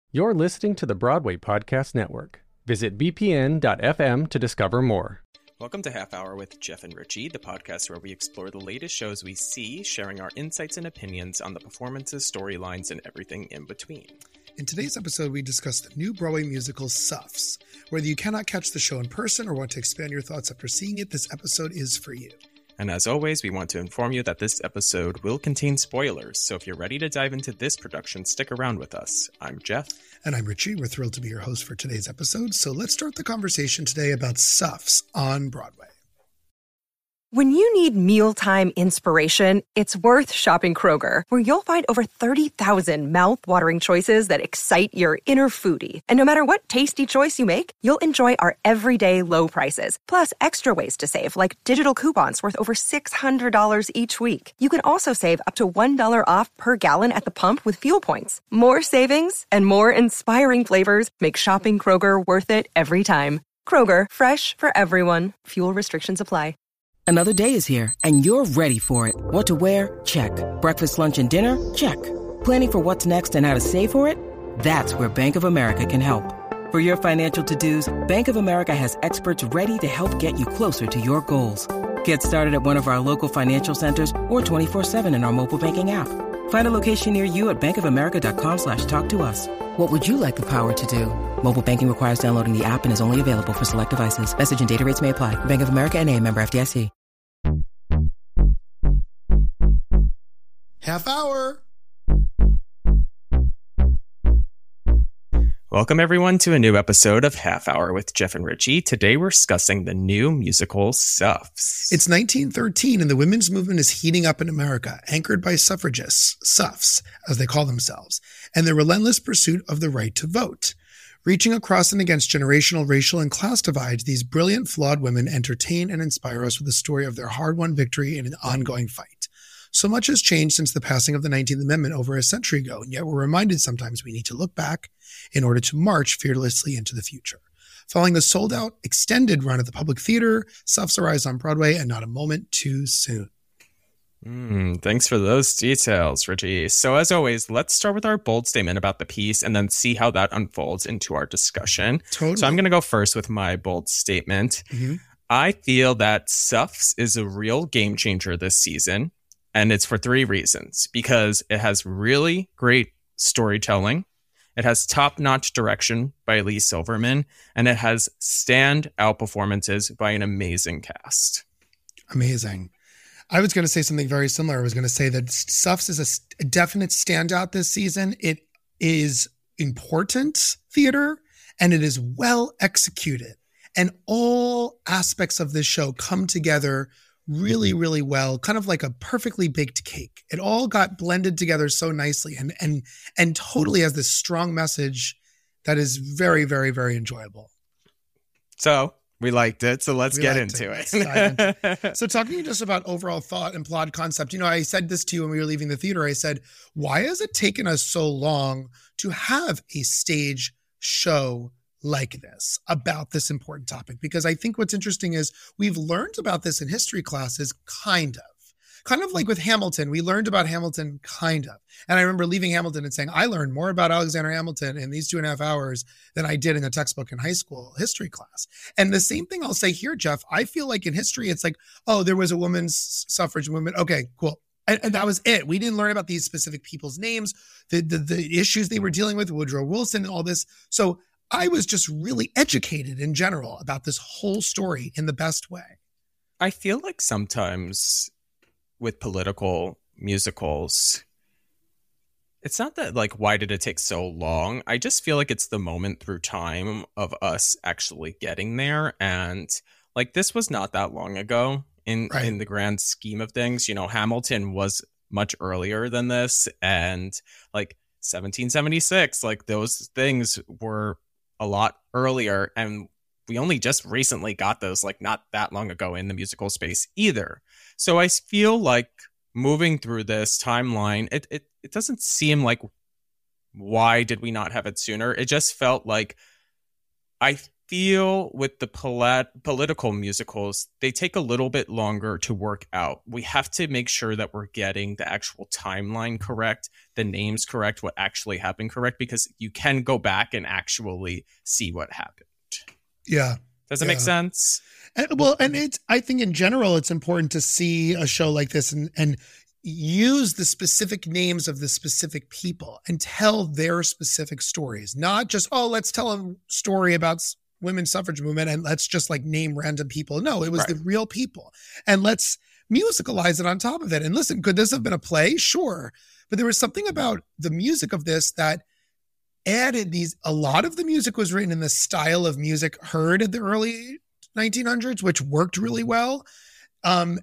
You're listening to the Broadway Podcast Network. Visit bpn.fm to discover more. Welcome to Half Hour with Jeff and Richie, the podcast where we explore the latest shows we see, sharing our insights and opinions on the performances, storylines, and everything in between. In today's episode, we discuss the new Broadway musical, Suffs. Whether you cannot catch the show in person or want to expand your thoughts after seeing it, this episode is for you. And as always, we want to inform you that this episode will contain spoilers, so if you're ready to dive into this production, stick around with us. I'm Jeff. And I'm Richie. We're thrilled to be your host for today's episode, so let's start the conversation today about Suffs on Broadway. When you need mealtime inspiration, it's worth shopping Kroger, where you'll find over 30,000 mouth-watering choices that excite your inner foodie. And no matter what tasty choice you make, you'll enjoy our everyday low prices, plus extra ways to save, like digital coupons worth over $600 each week. You can also save up to $1 off per gallon at the pump with fuel points. More savings and more inspiring flavors make shopping Kroger worth it every time. Kroger, fresh for everyone. Fuel restrictions apply. Another day is here, and you're ready for it. What to wear? Check. Breakfast, lunch, and dinner? Check. Planning for what's next and how to save for it? That's where Bank of America can help. For your financial to-dos, Bank of America has experts ready to help get you closer to your goals. Get started at one of our local financial centers or 24/7 in our mobile banking app. Find a location near you at bankofamerica.com/talktous. What would you like the power to do? Mobile banking requires downloading the app and is only available for select devices. Message and data rates may apply. Bank of America N.A., member FDIC. Half hour. Welcome, everyone, to a new episode of Half Hour with Jeff and Richie. Today, we're discussing the new musical, Suffs. It's 1913, and the women's movement is heating up in America, anchored by suffragists, Suffs, as they call themselves, and their relentless pursuit of the right to vote. Reaching across and against generational, racial, and class divides, these brilliant, flawed women entertain and inspire us with the story of their hard-won victory in an ongoing fight. So much has changed since the passing of the 19th Amendment over a century ago, and yet we're reminded sometimes we need to look back in order to march fearlessly into the future. Following the sold-out extended run at the Public Theater, Suffs arrives on Broadway, and not a moment too soon. Thanks for those details, Richie. So as always, let's start with our bold statement about the piece and then see how that unfolds into our discussion. Totally. So I'm going to go first with my bold statement. Mm-hmm. I feel that Suffs is a real game changer this season, and it's for three reasons. Because it has really great storytelling, it has top-notch direction by Lee Silverman, and it has standout performances by an amazing cast. Amazing. I was going to say something very similar. I was going to say that Suffs is a definite standout this season. It is important theater, and it is well executed. And all aspects of this show come together really, really well, kind of like a perfectly baked cake. It all got blended together so nicely and totally has this strong message that is very, very, very enjoyable. So we liked it, so let's get into it. So talking just about overall thought and plot concept, I said this to you when we were leaving the theater. I said, why has it taken us so long to have a stage show like this about this important topic? Because I think what's interesting is we've learned about this in history classes, kind of like with Hamilton. We learned about Hamilton, kind of. And I remember leaving Hamilton and saying, I learned more about Alexander Hamilton in these 2.5 hours than I did in a textbook in high school history class. And the same thing I'll say here, Jeff. I feel like in history, it's like, oh, there was a women's suffrage movement. Okay, cool. And that was it. We didn't learn about these specific people's names, the issues they were dealing with, Woodrow Wilson and all this. So I was just really educated in general about this whole story in the best way. I feel like sometimes with political musicals, it's not that like, why did it take so long? I just feel like it's the moment through time of us actually getting there. And like, this was not that long ago in the grand scheme of things. Hamilton was much earlier than this. And like 1776, like those things were a lot earlier, and we only just recently got those, like not that long ago in the musical space either. So I feel like moving through this timeline, it doesn't seem like why did we not have it sooner? It just felt like I feel with the political musicals, they take a little bit longer to work out. We have to make sure that we're getting the actual timeline correct, the names correct, what actually happened correct, because you can go back and actually see what happened. Yeah. Does it make sense? And I think in general, it's important to see a show like this and use the specific names of the specific people and tell their specific stories, not just, let's tell a story about women's suffrage movement and let's just like name random people. No, it was the real people, and let's musicalize it on top of it. And listen, could this have been a play? Sure. But there was something about the music of this that added a lot of the music was written in the style of music heard in the early 1900s, which worked really well. And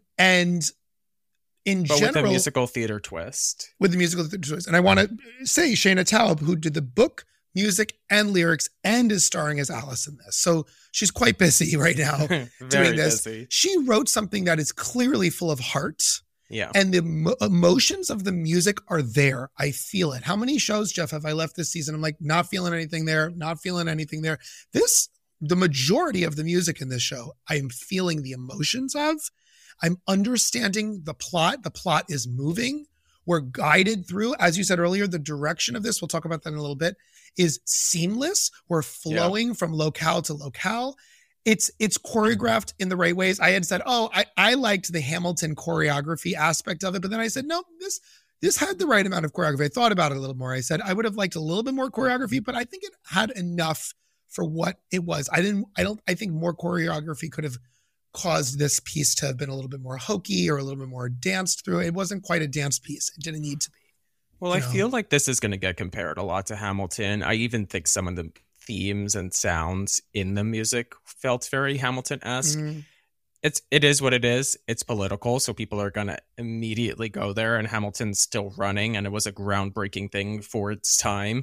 in general, with a musical theater twist. With the musical theater twist. And I want to say Shayna Taub, who did the book, music, and lyrics, and is starring as Alice in this. So she's quite busy right now doing this. Busy. She wrote something that is clearly full of heart. Yeah. And the emotions of the music are there. I feel it. How many shows, Jeff, have I left this season? I'm like, not feeling anything there, not feeling anything there. The majority of the music in this show, I am feeling the emotions of. I'm understanding the plot. The plot is moving. We're guided through, as you said earlier, the direction of this, we'll talk about that in a little bit, is seamless. We're flowing from locale to locale. It's choreographed in the right ways. I had said, I liked the Hamilton choreography aspect of it, but then I said, no, this had the right amount of choreography. I thought about it a little more. I said, I would have liked a little bit more choreography, but I think it had enough for what it was. I think more choreography could have caused this piece to have been a little bit more hokey or a little bit more danced through. It wasn't quite a dance piece. It didn't need to be. Well, I feel like this is going to get compared a lot to Hamilton. I even think some of the themes and sounds in the music felt very Hamilton-esque. Mm-hmm. It is what it is. It's political, so people are going to immediately go there, and Hamilton's still running, and it was a groundbreaking thing for its time.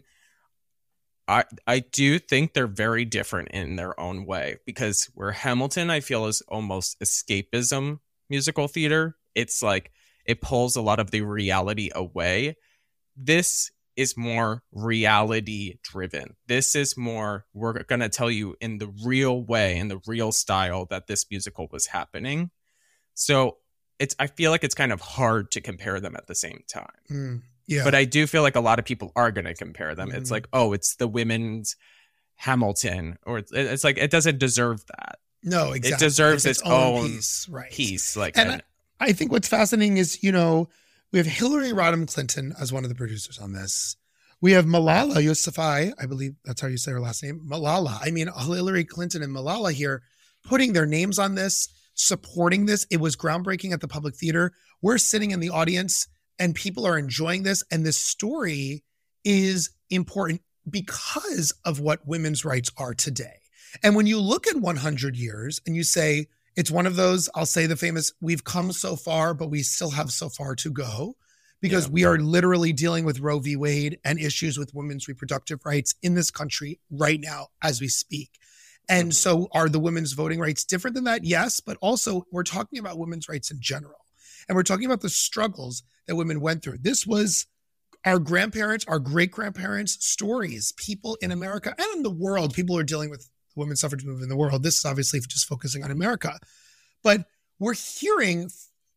I do think they're very different in their own way, because where Hamilton, I feel, is almost escapism musical theater. It's like it pulls a lot of the reality away. This is more reality driven. This is more, we're going to tell you in the real way, in the real style that this musical was happening. So I feel like it's kind of hard to compare them at the same time. Yeah. But I do feel like a lot of people are going to compare them. It's like, it's the women's Hamilton, or it's like, it doesn't deserve that. No, exactly. It deserves its own piece. Right. Piece. Like, and I think what's fascinating is, we have Hillary Rodham Clinton as one of the producers on this. We have Malala Yousafzai, I believe that's how you say her last name. Malala. I mean, Hillary Clinton and Malala here putting their names on this, supporting this. It was groundbreaking at the Public Theater. We're sitting in the audience and people are enjoying this. And this story is important because of what women's rights are today. And when you look at 100 years and you say, it's one of those, I'll say the famous, we've come so far, but we still have so far to go, because we are literally dealing with Roe v. Wade and issues with women's reproductive rights in this country right now as we speak. And so are the women's voting rights different than that? Yes, but also we're talking about women's rights in general. And we're talking about the struggles that women went through. This was our grandparents, our great-grandparents' stories. People in America and in the world, people are dealing with the women's suffrage movement in the world. This is obviously just focusing on America. But we're hearing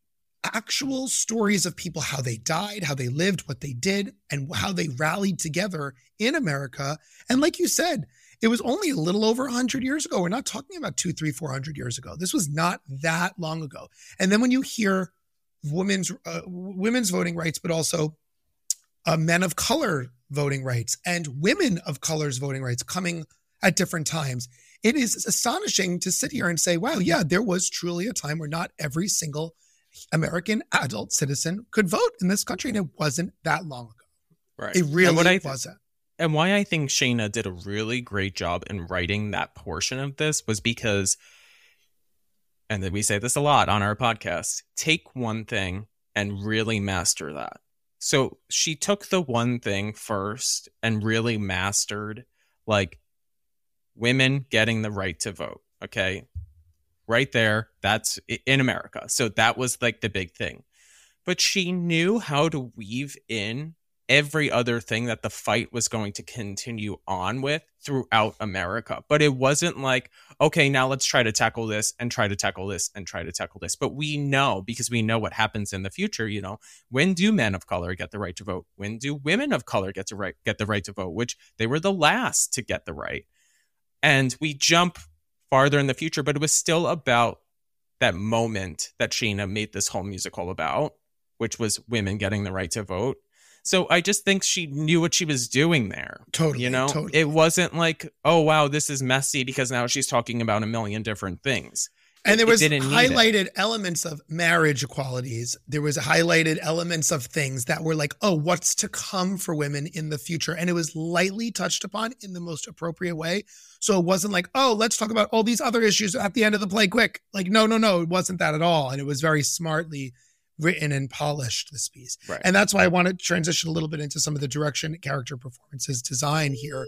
actual stories of people, how they died, how they lived, what they did, and how they rallied together in America. And like you said, it was only a little over 100 years ago. We're not talking about 200, 300, 400 years ago. This was not that long ago. And then when you hear women's voting rights, but also men of color voting rights and women of color's voting rights coming at different times, it is astonishing to sit here and say, wow, yeah, there was truly a time where not every single American adult citizen could vote in this country. And it wasn't that long ago. Right. It really wasn't. And why I think Shayna did a really great job in writing that portion of this was because, and we say this a lot on our podcast, take one thing and really master that. So she took the one thing first and really mastered, like, women getting the right to vote. Okay. Right there. That's in America. So that was like the big thing. But she knew how to weave in every other thing that the fight was going to continue on with throughout America. But it wasn't like, okay, now let's try to tackle this and try to tackle this and try to tackle this. But we know, because we know what happens in the future, you know, when do men of color get the right to vote? When do women of color get the right to vote? Which they were the last to get the right. And we jump farther in the future, but it was still about that moment that Sheena made this whole musical about, which was women getting the right to vote. So I just think she knew what she was doing there. Totally. You know, totally. It wasn't like, oh, wow, this is messy because now she's talking about a million different things. And there was highlighted elements of marriage equalities. There was highlighted elements of things that were like, oh, what's to come for women in the future? And it was lightly touched upon in the most appropriate way. So it wasn't like, oh, let's talk about all these other issues at the end of the play quick. Like, no, it wasn't that at all. And it was very smartly written and polished, this piece. Right. And that's why I want to transition a little bit into some of the direction, character performances, design here.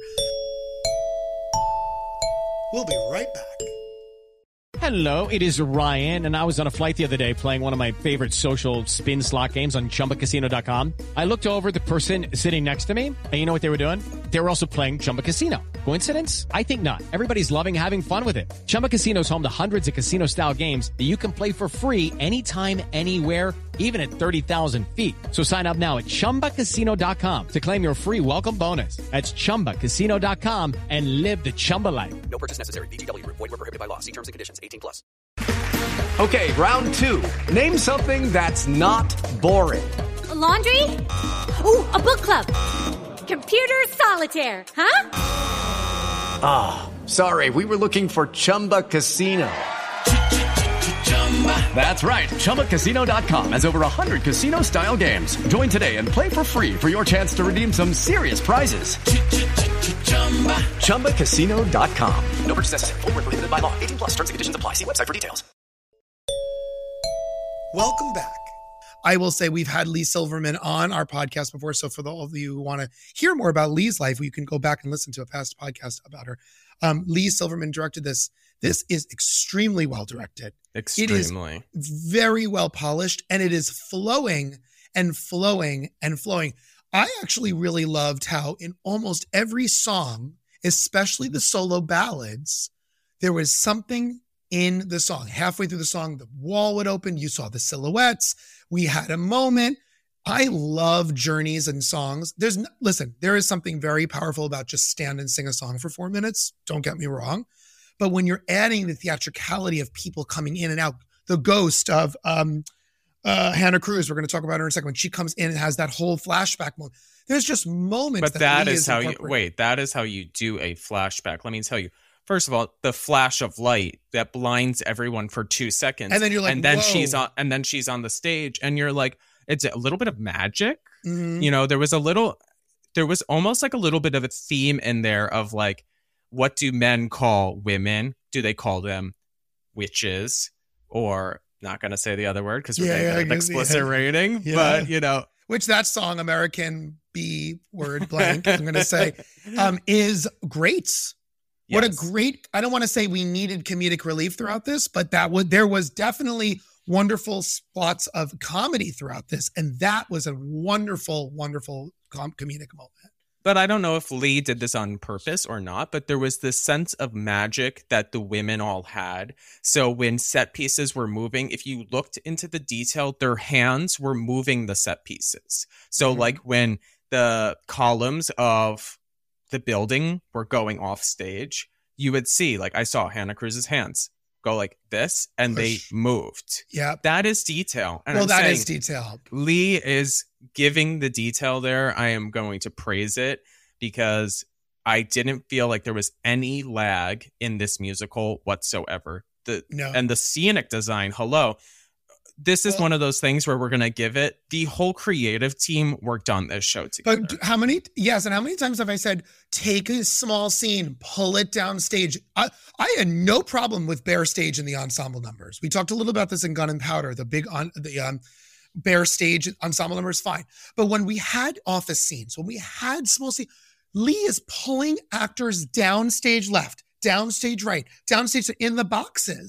We'll be right back. Hello, it is Ryan, and I was on a flight the other day playing one of my favorite social spin slot games on ChumbaCasino.com. I looked over the person sitting next to me, and you know what they were doing? They were also playing Chumba Casino. Coincidence? I think not. Everybody's loving having fun with it. Chumba Casino is home to hundreds of casino-style games that you can play for free anytime, anywhere, even at 30,000 feet. So sign up now at ChumbaCasino.com to claim your free welcome bonus. That's ChumbaCasino.com and live the Chumba life. No purchase necessary. VGW. Void where prohibited by law. See terms and conditions. 18+. Okay, round two. Name something that's not boring. A laundry? Ooh, a book club. Computer solitaire, huh? Ah, sorry, we were looking for Chumba Casino. That's right, ChumbaCasino.com has over 100 casino-style games. Join today and play for free for your chance to redeem some serious prizes. ChumbaCasino.com. No purchase necessary. Void where prohibited by law. 18+. Terms and conditions apply. See website for details. Welcome back. I will say we've had Leigh Silverman on our podcast before. So for all of you who want to hear more about Leigh's life, you can go back and listen to a past podcast about her. Leigh Silverman directed this. This is extremely well directed. Extremely. It is very well polished, and it is flowing and flowing and flowing. I actually really loved how in almost every song, especially the solo ballads, there was something in the song. Halfway through the song, the wall would open. You saw the silhouettes. We had a moment. I love journeys and songs. Listen, there is something very powerful about just stand and sing a song for 4 minutes. Don't get me wrong. But when you're adding the theatricality of people coming in and out, the ghost of Hannah Cruz, we're going to talk about her in a second, when she comes in and has that whole flashback moment. There's just moments. But that is how you do a flashback. Let me tell you. First of all, the flash of light that blinds everyone for 2 seconds. And then you're like, and then whoa. she's on the stage and you're like, it's a little bit of magic. Mm-hmm. You know, there was almost like a little bit of a theme in there of like, what do men call women? Do they call them witches? Or not going to say the other word because we're going to get an explicit rating. Yeah. But, you know. Which that song, American B word blank, I'm going to say, is great. What a great, I don't want to say we needed comedic relief throughout this, but there was definitely wonderful spots of comedy throughout this. And that was a wonderful, wonderful comedic moment. But I don't know if Leigh did this on purpose or not, but there was this sense of magic that the women all had. So when set pieces were moving, if you looked into the detail, their hands were moving the set pieces. So like when the columns of the building were going off stage, you would see, like I saw Hannah Cruz's hands go like this and they moved. Yeah. That is detail. And that is detail. Leigh is giving the detail there. I am going to praise it because I didn't feel like there was any lag in this musical whatsoever. And the scenic design, hello. This is one of those things where we're going to give it. The whole creative team worked on this show together. But how many times have I said, take a small scene, pull it down stage? I had no problem with bare stage in the ensemble numbers. We talked a little about this in Gun and Powder, the bare stage ensemble numbers, fine. But when we had office scenes, when we had small scenes, Leigh is pulling actors downstage left, downstage right, downstage in the boxes.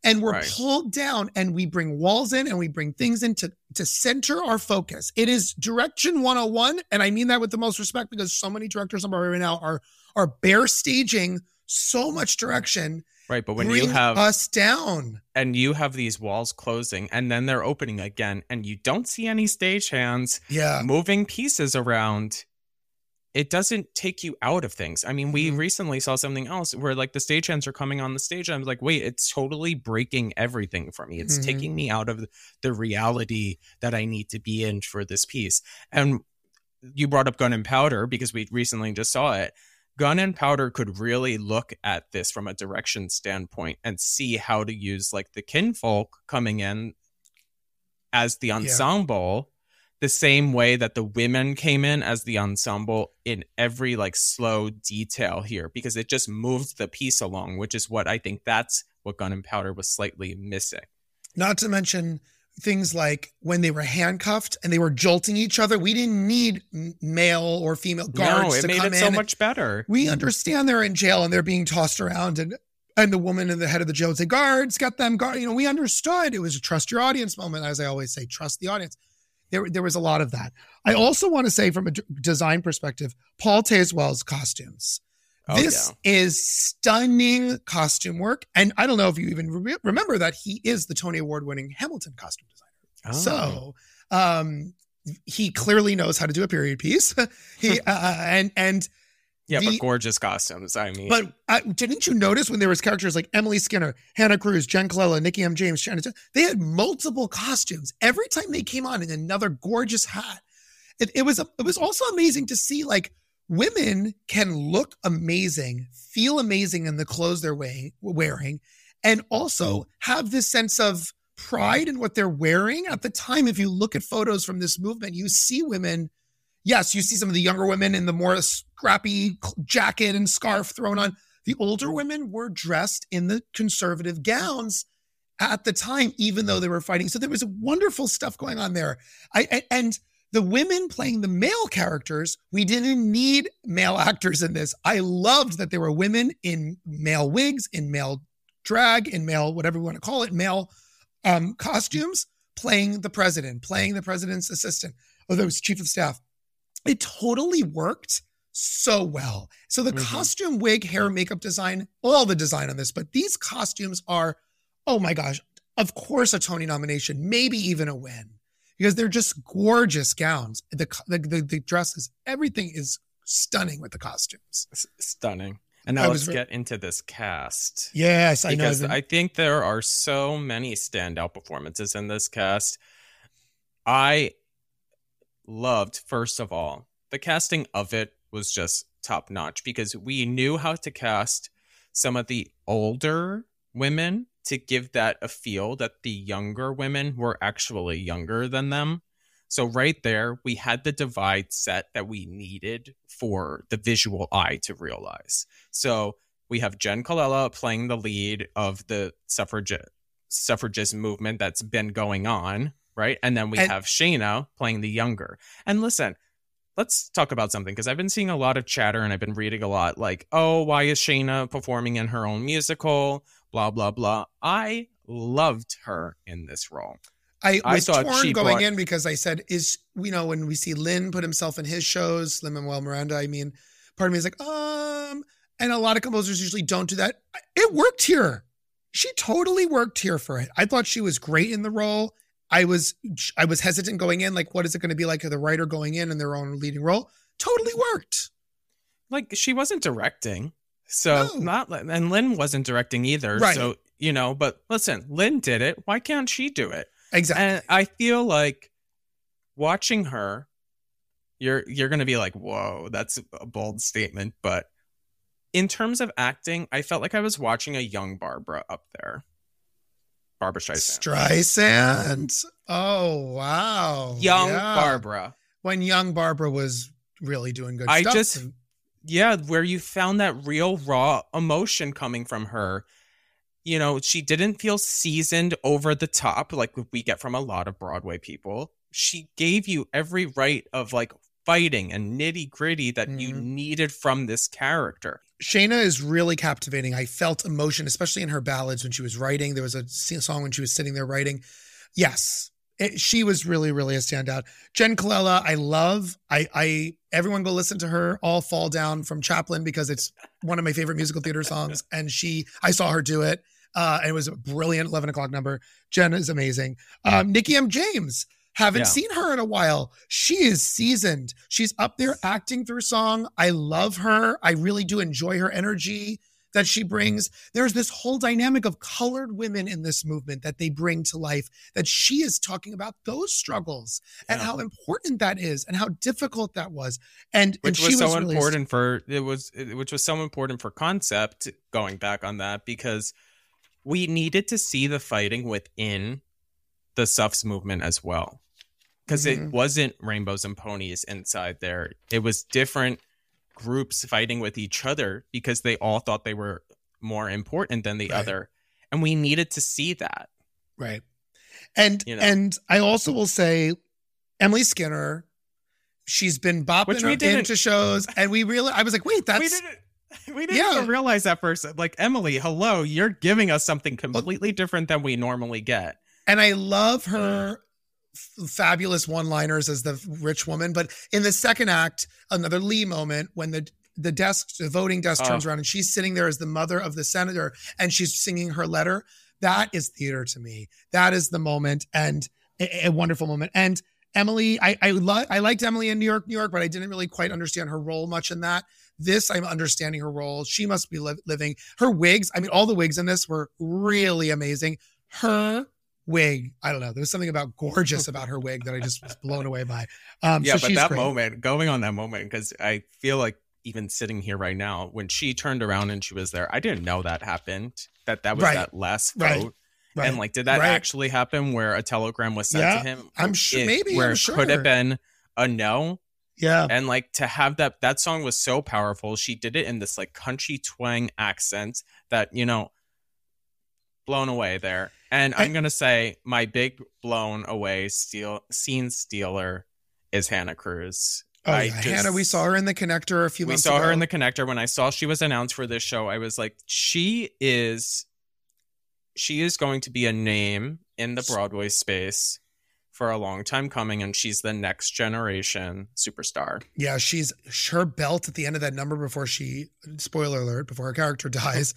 And we're Right. pulled down and we bring walls in and we bring things in to center our focus. It is direction 101. And I mean that with the most respect because so many directors on Broadway right now are bare staging so much direction. Right. But when Bring you have us down. and you have these walls closing and then they're opening again and you don't see any stagehands moving pieces around, it doesn't take you out of things. I mean, we recently saw something else where like the stagehands are coming on the stage. And I was like, wait, it's totally breaking everything for me. It's taking me out of the reality that I need to be in for this piece. And you brought up Gun and Powder because we recently just saw it. Gun and Powder could really look at this from a direction standpoint and see how to use like the kinfolk coming in as the ensemble the same way that the women came in as the ensemble in every like slow detail here, because it just moved the piece along, which is what I think that's what Gun and Powder was slightly missing. Not to mention things like when they were handcuffed and they were jolting each other. We didn't need male or female guards to come in. No, it made it so much better. We understand they're in jail and they're being tossed around and the woman in the head of the jail would say, guards, get them, guard. You know, we understood. It was a trust your audience moment. As I always say, trust the audience. There was a lot of that. I also want to say from a design perspective, Paul Tazewell's costumes. This is stunning costume work. And I don't know if you even remember that he is the Tony Award winning Hamilton costume designer. So he clearly knows how to do a period piece. But gorgeous costumes. I mean, but didn't you notice when there was characters like Emily Skinner, Hannah Cruz, Jen Colella, Nikki M. James, Shannon, they had multiple costumes every time they came on in another gorgeous hat. It was also amazing to see like women can look amazing, feel amazing in the clothes they're wearing, and also have this sense of pride in what they're wearing. At the time, if you look at photos from this movement, you see women. Yes, you see some of the younger women in the more scrappy jacket and scarf thrown on. The older women were dressed in the conservative gowns at the time, even though they were fighting. So there was wonderful stuff going on there. And the women playing the male characters, we didn't need male actors in this. I loved that there were women in male wigs, in male drag, in male, whatever you want to call it, male costumes, playing the president, playing the president's assistant, or the chief of staff. It totally worked so well. So the costume, wig, hair, makeup design, all the design on this, but these costumes are, oh my gosh, of course a Tony nomination, maybe even a win, because they're just gorgeous gowns. The dresses, everything is stunning with the costumes. Stunning. And now let's get into this cast. Yes, I know. Because I think there are so many standout performances in this cast. I loved, first of all, the casting of it was just top notch because we knew how to cast some of the older women to give that a feel that the younger women were actually younger than them. So right there, we had the divide set that we needed for the visual eye to realize. So we have Jen Colella playing the lead of the suffragist movement that's been going on. Right. And then we have Shayna playing the younger. And listen, let's talk about something, because I've been seeing a lot of chatter and I've been reading a lot like, oh, why is Shayna performing in her own musical? Blah, blah, blah. I loved her in this role. I was torn going in because I said, when we see Lin put himself in his shows, Lin-Manuel Miranda, I mean, part of me is like, and a lot of composers usually don't do that. It worked here. She totally worked here for it. I thought she was great in the role. I was hesitant going in, like, what is it going to be like for the writer going in their own leading role? Totally worked. Like, she wasn't directing. So and Lin wasn't directing either. Right. So, but listen, Lin did it. Why can't she do it? Exactly. And I feel like watching her, you're going to be like, whoa, that's a bold statement. But in terms of acting, I felt like I was watching a young Barbara up there. Barbra Streisand. Oh, wow. Young Barbara. When young Barbara was really doing good stuff. Where you found that real raw emotion coming from her. She didn't feel seasoned over the top like we get from a lot of Broadway people. She gave you every right of like fighting and nitty gritty that you needed from this character. Shayna is really captivating. I felt emotion, especially in her ballads when she was writing. There was a song when she was sitting there writing. Yes, she was really, really a standout. Jen Colella, I love. Everyone go listen to her All Fall Down from Chaplin because it's one of my favorite musical theater songs. And I saw her do it. And it was a brilliant 11 o'clock number. Jen is amazing. Nikki M. James. Haven't seen her in a while. She is seasoned. She's up there acting through song. I love her. I really do enjoy her energy that she brings. There's this whole dynamic of colored women in this movement that they bring to life, that she is talking about those struggles and how important that is and how difficult that was. Which was so important for Concept, going back on that, because we needed to see the fighting within the Suffs movement as well. Because it wasn't rainbows and ponies inside there. It was different groups fighting with each other because they all thought they were more important than the other. And we needed to see that. Right. And I also will say, Emily Skinner, she's been bopping into shows. And I was like, wait, that's... We didn't even realize that first. Like, Emily, hello, you're giving us something completely different than we normally get. And I love her fabulous one-liners as the rich woman. But in the second act, another Lee moment when the voting desk turns around and she's sitting there as the mother of the senator and she's singing her letter. That is theater to me. That is the moment, and a wonderful moment. And Emily, I liked Emily in New York, but I didn't really quite understand her role much in that. This, I'm understanding her role. She must be living. Her wigs, I mean, all the wigs in this were really amazing. Her wig, I don't know. There was something about gorgeous about her wig that I just was blown away by. But that great. Moment, going on that moment, because I feel like even sitting here right now, when she turned around and she was there, I didn't know that happened. That was that last vote. Right. And like, did that actually happen where a telegram was sent to him? I'm sure. Where it could have been a no. Yeah. And like, to have that song was so powerful. She did it in this like country twang accent that, blown away there. And I'm going to say my big blown away scene stealer is Hannah Cruz. Hannah, we saw her in The Connector a few months ago. We saw her in The Connector. When I saw she was announced for this show, I was like, she is going to be a name in the Broadway space for a long time coming, and she's the next generation superstar. Yeah, her belt at the end of that number before spoiler alert, before her character dies,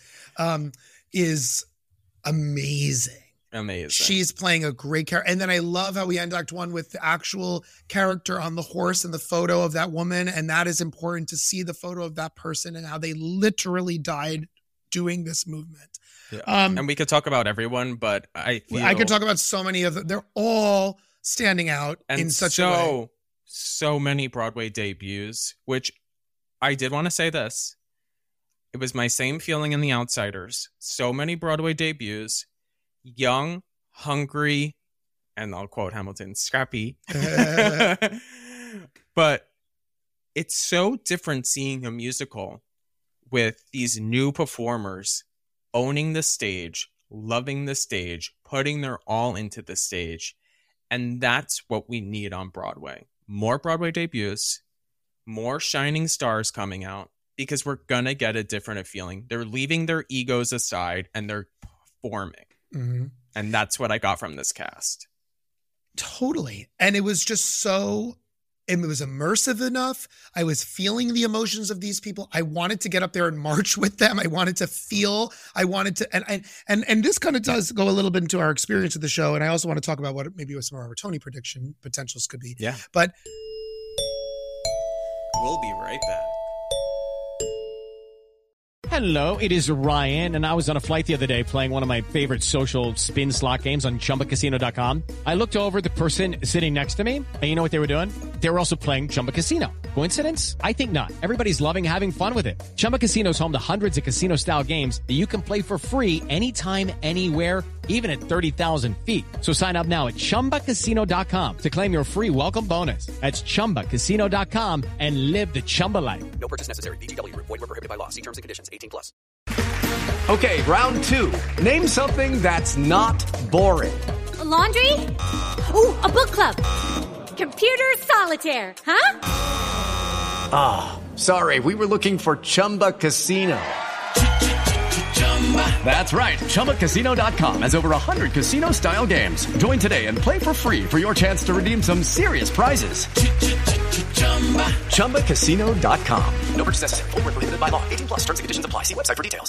is amazing. She's playing a great character. And then I love how we end Act 1 with the actual character on the horse and the photo of that woman. And that is important to see the photo of that person and how they literally died doing this movement. Yeah. And we could talk about everyone, but I could talk about so many of them. They're all standing out in such a way. So many Broadway debuts, which I did want to say this. It was my same feeling in The Outsiders. So many Broadway debuts. Young, hungry, and I'll quote Hamilton, scrappy. But it's so different seeing a musical with these new performers owning the stage, loving the stage, putting their all into the stage. And that's what we need on Broadway. More Broadway debuts, more shining stars coming out, because we're going to get a different feeling. They're leaving their egos aside and they're performing. Mm-hmm. And that's what I got from this cast. Totally. And it was just it was immersive enough. I was feeling the emotions of these people. I wanted to get up there and march with them. I wanted to feel, and this kind of does go a little bit into our experience of the show. And I also want to talk about what maybe some of our Tony prediction potentials could be. Yeah. But we'll be right back. Hello, it is Ryan, and I was on a flight the other day playing one of my favorite social spin slot games on ChumbaCasino.com. I looked over at the person sitting next to me, and you know what they were doing? They were also playing Chumba Casino. Coincidence? I think not. Everybody's loving having fun with it. Chumba Casino is home to hundreds of casino-style games that you can play for free anytime, anywhere, even at 30,000 feet. So sign up now at ChumbaCasino.com to claim your free welcome bonus. That's ChumbaCasino.com and live the Chumba life. No purchase necessary. VGW. Void where prohibited by law. See terms and conditions. 18+. Okay, round 2. Name something that's not boring. A laundry? Ooh, a book club. Computer solitaire, huh? Sorry, we were looking for Chumba Casino. That's right. ChumbaCasino.com has over 100 casino-style games. Join today and play for free for your chance to redeem some serious prizes. ChumbaCasino.com. No purchase necessary. Void where prohibited by law. 18 plus. Terms and conditions apply. See website for details.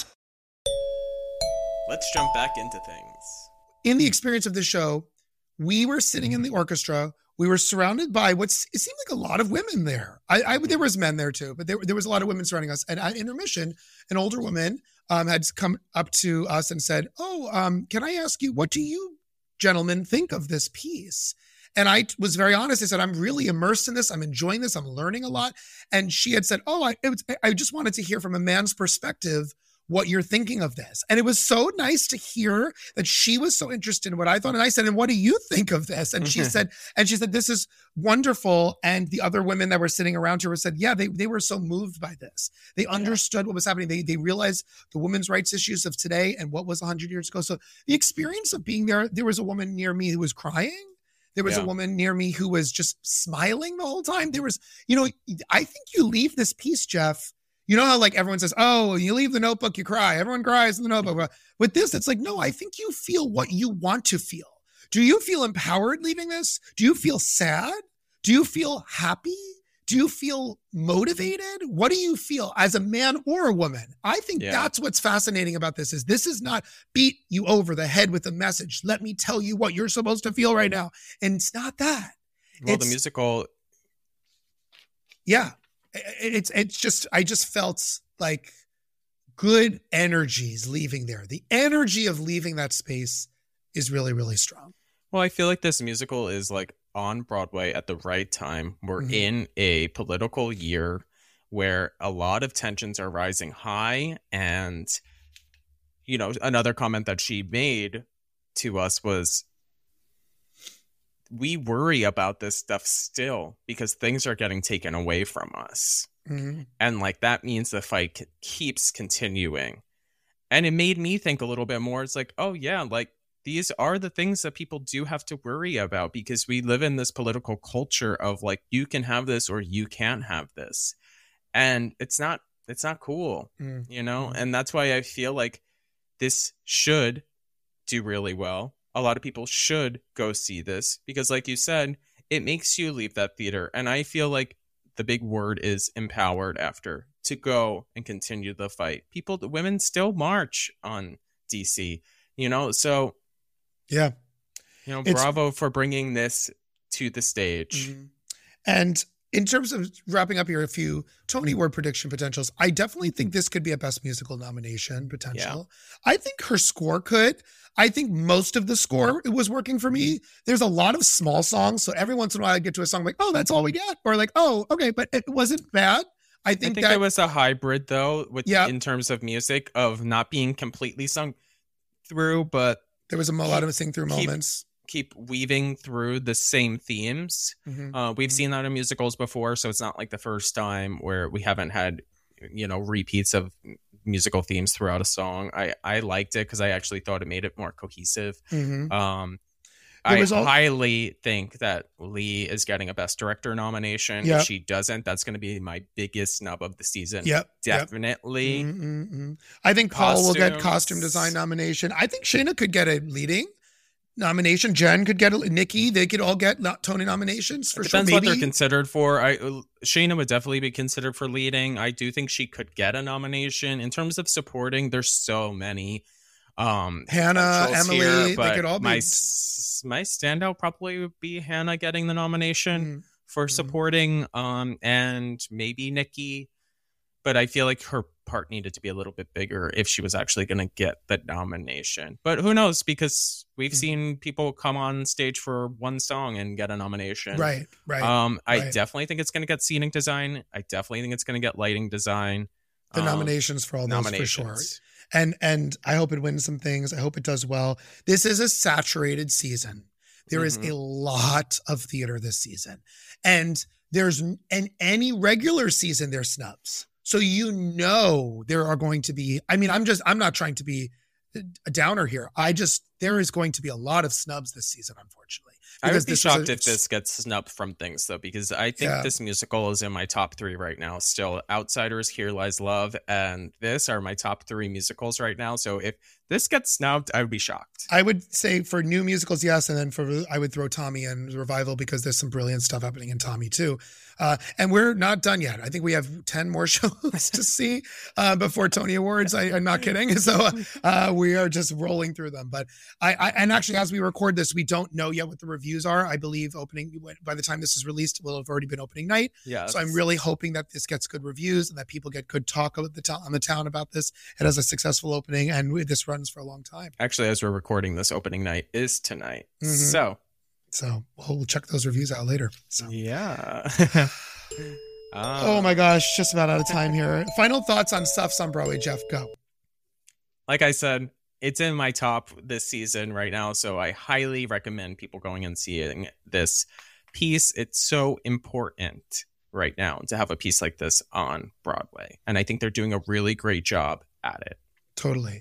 Let's jump back into things. In the experience of this show, we were sitting in the orchestra. We were surrounded by it seemed like a lot of women there. There was men there too, but there was a lot of women surrounding us. And at intermission, an older woman had come up to us and said, can I ask you, what do you gentlemen think of this piece? And I was very honest. I said, I'm really immersed in this. I'm enjoying this. I'm learning a lot. And she had said, I just wanted to hear from a man's perspective what you're thinking of this. And it was so nice to hear that she was so interested in what I thought. And I said, and what do you think of this? And she said, this is wonderful. And the other women that were sitting around her said, yeah, they were so moved by this. They understood what was happening. They realized the women's rights issues of today and what was 100 years ago. So the experience of being there was a woman near me who was crying. There was a woman near me who was just smiling the whole time. There was, I think you leave this piece, Jeff. You know how like everyone says, oh, you leave the Notebook, you cry. Everyone cries in the Notebook. With this, it's like, no, I think you feel what you want to feel. Do you feel empowered leaving this? Do you feel sad? Do you feel happy? Do you feel motivated? What do you feel as a man or a woman? I think that's what's fascinating about this is not beat you over the head with a message. Let me tell you what you're supposed to feel right now. And it's not that. Well, the musical. Yeah. I just felt like good energies leaving there. The energy of leaving that space is really, really strong. Well, I feel like this musical is like on Broadway at the right time. We're in a political year where a lot of tensions are rising high. And, another comment that she made to us was, we worry about this stuff still because things are getting taken away from us. And like that means the fight keeps continuing. And it made me think a little bit more. It's like, oh yeah, like these are the things that people do have to worry about because we live in this political culture of like, you can have this or you can't have this. And it's not cool, And that's why I feel like this should do really well. A lot of people should go see this because, like you said, it makes you leave that theater. And I feel like the big word is empowered after to go and continue the fight. The women still march on DC, so yeah, bravo for bringing this to the stage. And in terms of wrapping up here, a few Tony Award prediction potentials, I definitely think this could be a Best Musical nomination potential. Yeah. I think her score could. I think most of the score was working for me. There's a lot of small songs, so every once in a while I get to a song like, oh, that's all we get, or like, oh, okay, but it wasn't bad. I think that it was a hybrid though, in terms of music of not being completely sung through, but there was a lot of sing through moments. Keep weaving through the same themes. We've seen that in musicals before, so it's not like the first time where we haven't had, repeats of musical themes throughout a song. I liked it because I actually thought it made it more cohesive. I highly think that Lee is getting a Best Director nomination. If she doesn't, that's going to be my biggest snub of the season. Definitely. I think Paul will get Costume Design nomination. I think Shayna could get a leading nomination. Jen could get Nikki. They could all get Tony nominations for sure. Depends what they're considered for. Shayna would definitely be considered for leading. I do think she could get a nomination. In terms of supporting, there's so many. Hannah, Emily, here, they could all be. My standout probably would be Hannah getting the nomination for supporting, and maybe Nikki. But I feel like her part needed to be a little bit bigger if she was actually going to get the nomination. But who knows? Because we've seen people come on stage for one song and get a nomination. Right. I definitely think it's going to get scenic design. I definitely think it's going to get lighting design. The nominations for all those for sure. And I hope it wins some things. I hope it does well. This is a saturated season. There is a lot of theater this season. And there's any regular season, there's snubs. So there are going to be, I'm not trying to be a downer here. I just there is going to be a lot of snubs this season, unfortunately. I would be shocked if this gets snubbed from things, though, because I think this musical is in my top 3 right now. Still, Outsiders, Here Lies Love, and this are my top 3 musicals right now. So if this gets snubbed, I would be shocked. I would say for new musicals, yes, and then I would throw Tommy and Revival because there's some brilliant stuff happening in Tommy too. And we're not done yet. I think we have 10 more shows to see before Tony Awards. I'm not kidding. So we are just rolling through them. But and actually, as we record this, we don't know yet what the reviews are. I believe by the time this is released, it will have already been opening night. Yes. So I'm really hoping that this gets good reviews and that people get good talk on the town about this. It has a successful opening, and this runs for a long time. Actually, as we're recording this, opening night is tonight. Mm-hmm. So we'll check those reviews out later. So. Yeah. Oh my gosh, just about out of time here. Final thoughts on Suffs on Broadway, Jeff, go. Like I said, it's in my top this season right now, so I highly recommend people going and seeing this piece. It's so important right now to have a piece like this on Broadway, and I think they're doing a really great job at it. Totally.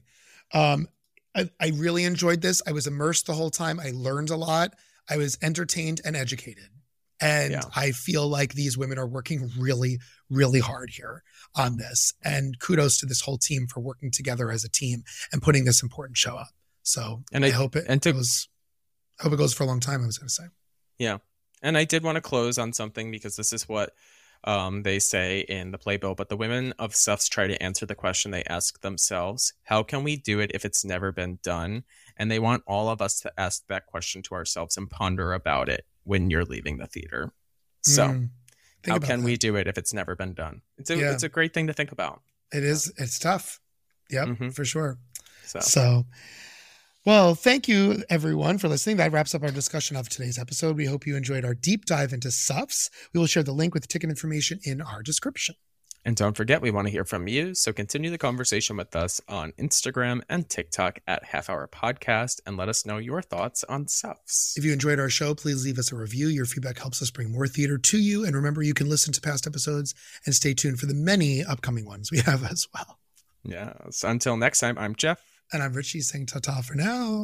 I really enjoyed this. I was immersed the whole time. I learned a lot. I was entertained and educated. And I feel like these women are working really, really hard here on this. And kudos to this whole team for working together as a team and putting this important show up. So I hope it goes for a long time, I was going to say. Yeah. And I did want to close on something because this is what they say in the playbill, but the women of Suffs try to answer the question they ask themselves: how can we do it if it's never been done? And they want all of us to ask that question to ourselves and ponder about it when you're leaving the theater. So how can we do it if it's never been done? It's a great thing to think about. It is. It's tough. Yep, for sure. So, well, thank you, everyone, for listening. That wraps up our discussion of today's episode. We hope you enjoyed our deep dive into Suffs. We will share the link with the ticket information in our description. And don't forget, we want to hear from you. So continue the conversation with us on Instagram and TikTok at Half Hour Podcast and let us know your thoughts on Suffs. If you enjoyed our show, please leave us a review. Your feedback helps us bring more theater to you. And remember, you can listen to past episodes and stay tuned for the many upcoming ones we have as well. Yes. Until next time, I'm Jeff. And I'm Richie saying ta-ta for now.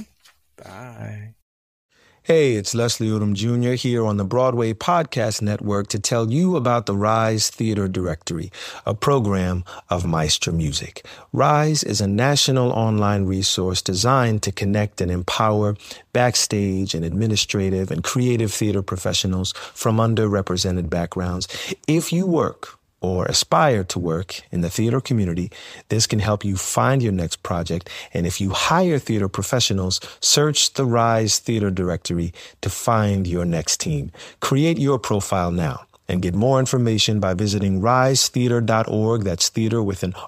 Bye. Hey, it's Leslie Odom Jr. here on the Broadway Podcast Network to tell you about the Rise Theater Directory, a program of Maestro Music. Rise is a national online resource designed to connect and empower backstage and administrative and creative theater professionals from underrepresented backgrounds. If you work or aspire to work in the theater community, this can help you find your next project. And if you hire theater professionals, search the Rise Theater Directory to find your next team. Create your profile now and get more information by visiting risetheater.org. That's theater with an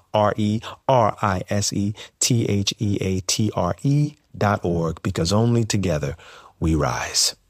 RERISETHEATRE.org, because only together we rise.